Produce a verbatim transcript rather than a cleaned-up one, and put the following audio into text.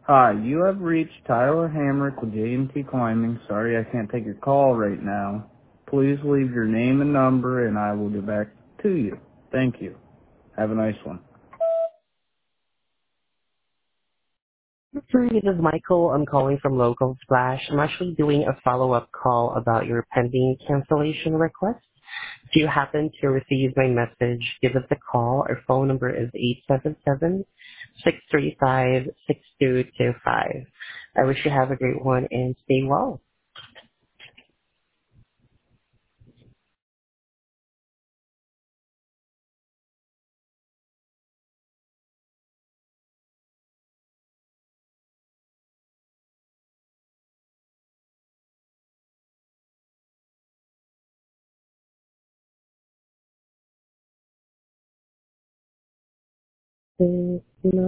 Hi, you have reached Tyler Hamrick with J and T Climbing. Sorry I can't take your call right now. Please leave your name and number and I will get back to you. Thank you. Have a nice one. Sir, this is Michael. I'm calling from Local Splash. I'm actually doing a follow-up call about your pending cancellation request. If you happen to receive my message, give us a call. Our phone number is eight seven seven, six three five, six two two five. I wish you have a great one and stay well. It's